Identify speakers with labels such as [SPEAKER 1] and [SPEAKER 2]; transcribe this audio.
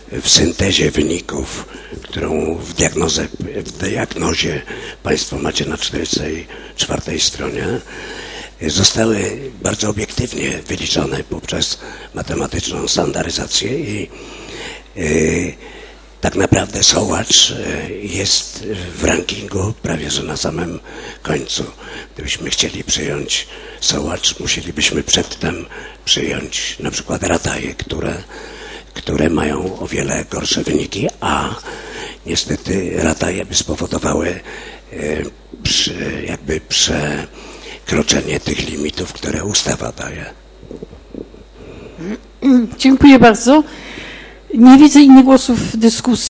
[SPEAKER 1] w syntezie wyników, którą w diagnozie Państwo macie na 44 stronie, zostały bardzo obiektywnie wyliczone poprzez matematyczną standaryzację i tak naprawdę Sołacz jest w rankingu prawie że na samym końcu. Gdybyśmy chcieli przyjąć Sołacz, musielibyśmy przedtem przyjąć na przykład Rataje, które mają o wiele gorsze wyniki, a niestety Rataje by spowodowały przekroczenie tych limitów, które ustawa daje.
[SPEAKER 2] Dziękuję bardzo. Nie widzę innych głosów w dyskusji.